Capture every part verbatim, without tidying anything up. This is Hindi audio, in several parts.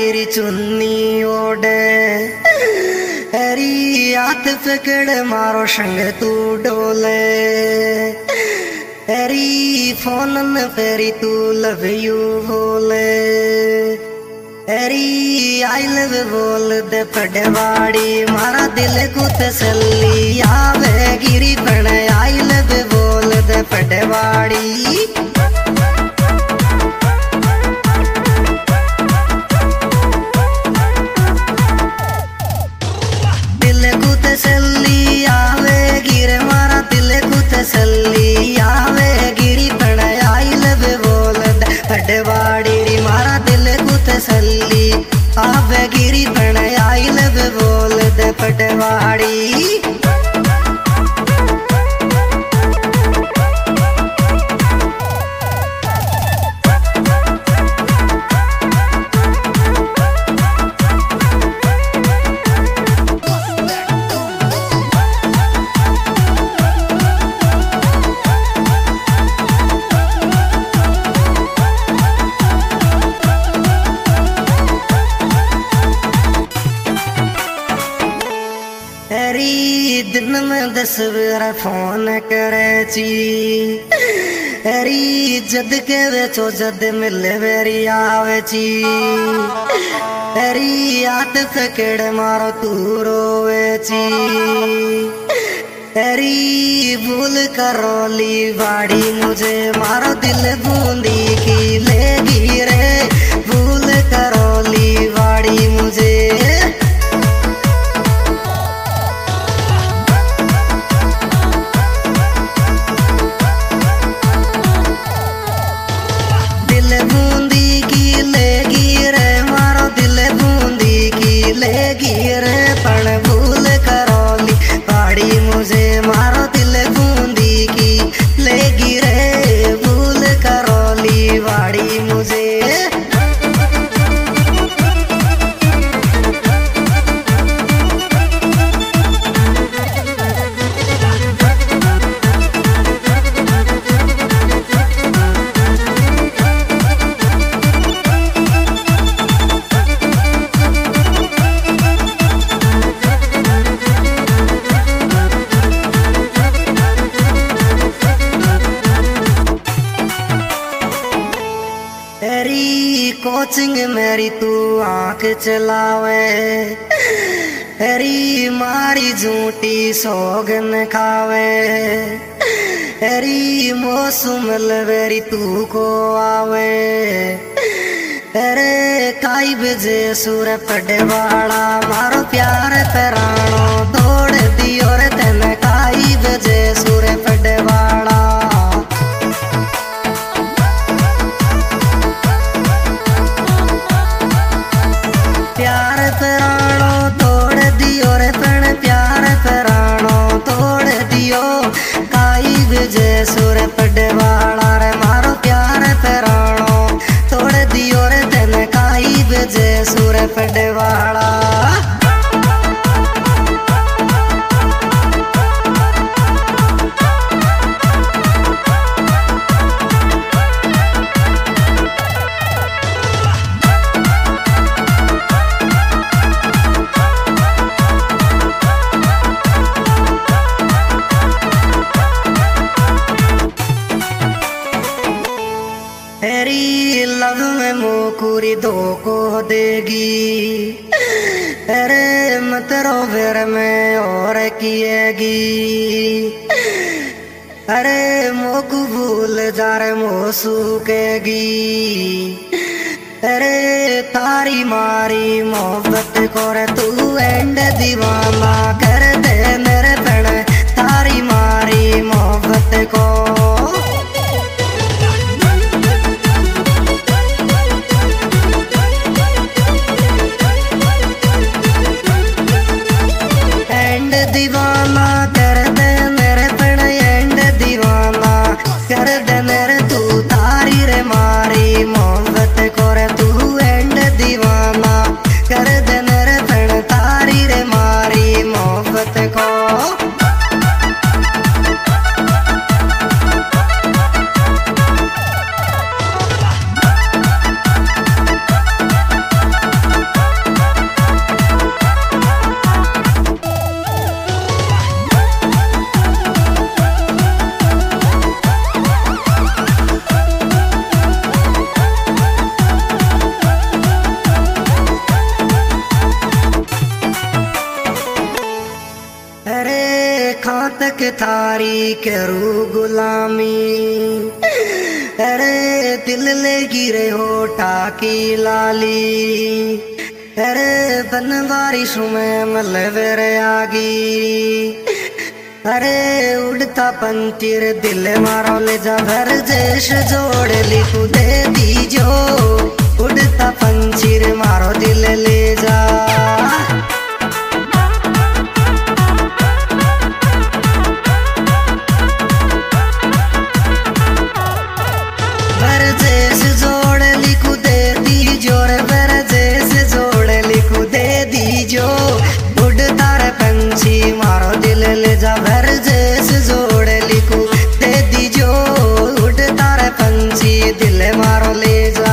री चुन्नी ओढ़े हरी हाथ पकड़ मारो संग तू डोले हरी फोन फेरी तू लव यू बोले हरी आई लव बोल दे पटवाड़ी मारा दिल को तसल्ली आवे गिरी पण आई लव बोल दे पटवाड़ी दिल को तसल्ली आवे गिर मारा दिल को तसल्ली आवे गिरी पण आई लव बोल दे पटवाड़ी मारा दिल को तसल्ली आवे गिरी पण आई लव बोल दे पटवाड़ी दिन में दस बार फोन करे ची हरी जद के बेचो जद मिले बेरी आवे ची हरी हाथ पकड़ मारो तू रोवे ची हरी भूल करोली बाड़ी मुझे मारो दिल बूंदी की लेगी रे भूल करोली बाड़ी मुझे कोचिंग मेरी तू आंख चलावे हरी मारी झूठी सोगन खावे हरी मौसम लवेरी तू को आवे अरे काई बजे सुर पटवाड़ा मारो प्यार तरानो तोड़ दियो रे तन काई बजे सुर पटवाड़ा प्यार तरानो तोड़ दियो रे पण प्यार तरानो तोड़ दियो काई बजे सुर पटवाड़ा रे मारो प्यार तरानो तोड़ दियो रे तन काई बजे सुर पटवाड़ा लव में मोकुरी दो को देगी अरे मत रोवेर में और किएगी अरे मोकू भूल जा रे मोसू केगी अरे तारी मारी मोहब्बत को रे तू एंड दीवाना कर दे मेरे पण तारी मारी मोहब्बत को दीवाना कर दे मेरे पण एंड दीवाना कर दे मेरे तू तारी रे मारी मोहब्बत को रे तू एंड दीवाना कर दे मेरे पण तारी रे मारी तक थारी करू गुलामी। अरे दिल ले गिरे होठा की लाली। अरे बनवारी सुमें मलवेर आगी। अरे उड़ता पंतीर दिल मारो ले जा भर जेश जोड़ लिखू दे दीजो। उड़ता पंचीर मारो दिल ले जा। बरजेस जोड़ लिखू दे दीजो रे बरजेस जोड़ लिखू दे दीजो। उड़ता रे पंछी मारो दिल ले जा बरजेस जोड़ लिखू दे दीजो। उड़ता रे पंछी दिल मारो ले जा।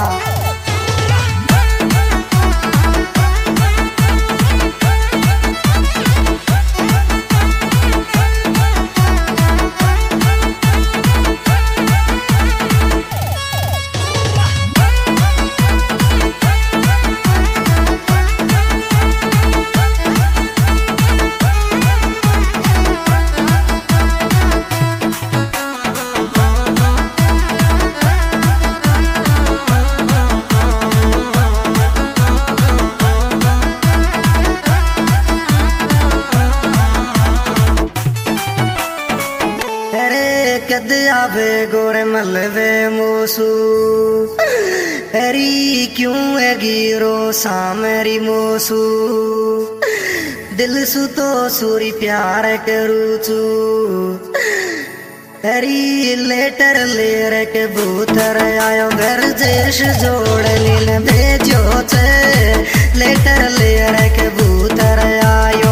कद आवे गोरे मलवे मोसू। अरी क्यों है गिरो सा मेरी मोसू। दिल सु तो सूरी प्यार करू चू। अरी लेटर ले रे के भूतर आयो घर जेश जोड़ लीन भेजो छे। लेटर ले रे के भूतर आयो।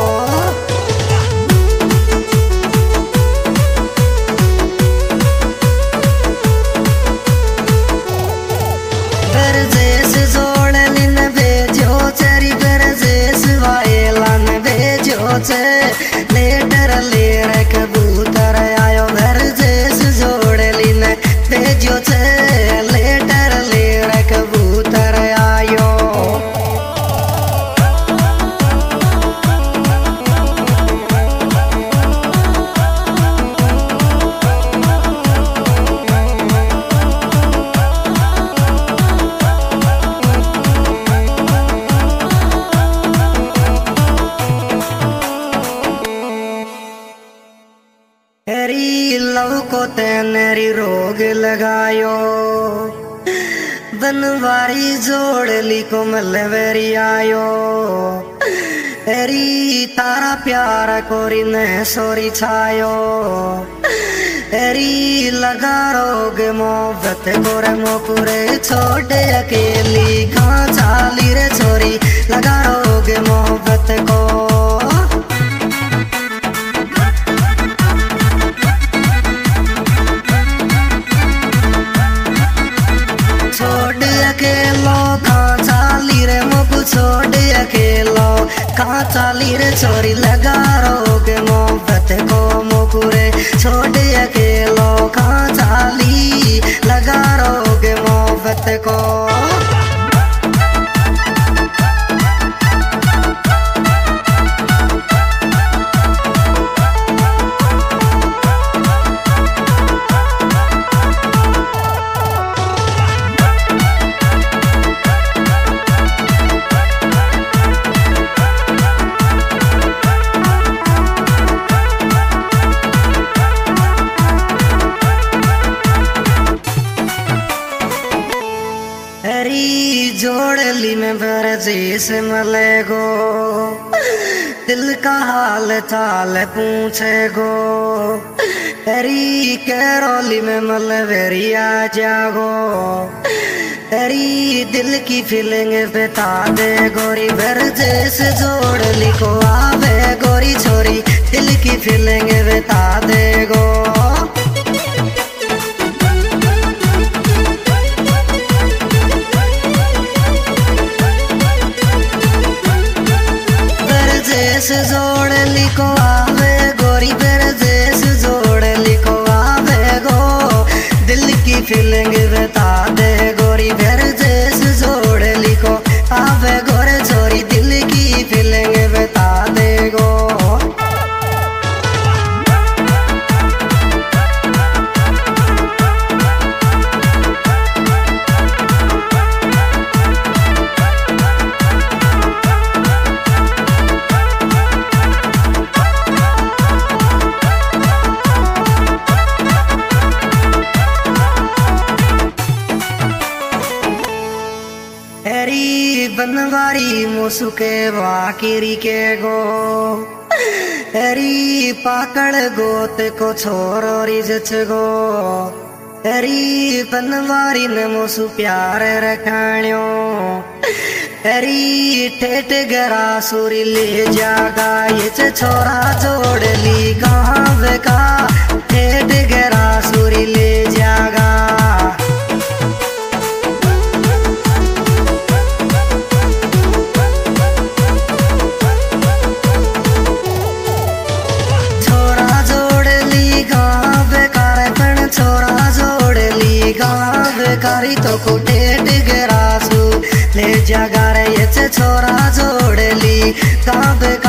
बरजेस जोड़ लिन भेजो चरी बरजेस वायलान भेजो छे। लेटर ले रे कबूतर आयो बरजेस जोड़ लिन भेजो छे। लेटर ले रे कबूतर आयो। अरी लव को तेनेरी रोग लगायो। बनवारी जोड़ ली को मलवेरी आयो। अरी तारा प्यार कोरी ने सोरी छायो। अरी लगा रोग मोहब्बत कोरे मोपुरे छोटे अकेली कहाँ चाली रे छोरी। लगा रोग मोहब्बत को। छोड़ अकेलो कहाँ चाली रे मोकू। छोड़ अकेलो कहाँ चाली रे छोरी। लगा रोग मोहब्बत को मोकू रे। छोड़ अकेलो कहाँ चाली। लगा रोग मोहब्बत को। अरी जोड़ली में बरजेस मलेगो। दिल का हाल चाल पूछे गो। अरी कैरोली में मलवेरी आ जागो। अरी दिल की फीलिंग बता दे गोरी। बरजेस जोड़ली को आवे गोरी छोरी। दिल की फीलिंग बता दे गो। बरजेस जोड़ लिखो आवे गोरी। बरजेस जोड़ लिखो आवे गो। दिल की फीलिंग बता दे गोरी। बरजेस जोड़ लिखो आवे गोरे छोरी। दिल की फीलिंग बता दे गो। मोसुके वाकिरी के गो एरी पाकड़ गोत को छोरो रिजच गो एरी पनवारी ने मोसु प्यार रखाण्यो एरी ठेठ गरा सुरी ले जागा ये छोरा जोड़ ली गाँव का ठेठ गरा सुरी ले जागा छोरा जोड़ ली गाँव कार पण छोरा जोड़ ली गाँव कारी तो को ठेठ गरा सु ले जागा रे ये छोरा जोड़ ली गाँव